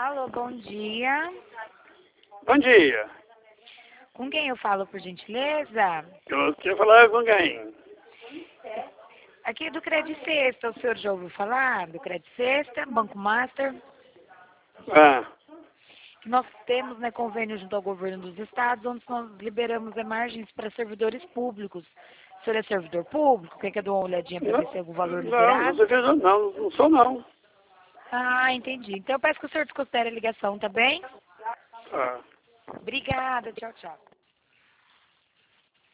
Alô, bom dia. Bom dia. Com quem eu falo, por gentileza? Eu queria falar com quem? Aqui é do Credit Sexta. O senhor já ouviu falar do Credit Sexta, Banco Master? Ah, Que nós temos, né, convênio junto ao governo dos estados, onde nós liberamos margens para servidores públicos. O senhor é servidor público? Quer dar uma olhadinha para ver se tem algum valor não, liberado? não sou não. Ah, entendi. Então eu peço que o senhor desconsidere a ligação, tá bem? Ah. Obrigada. Tchau, tchau.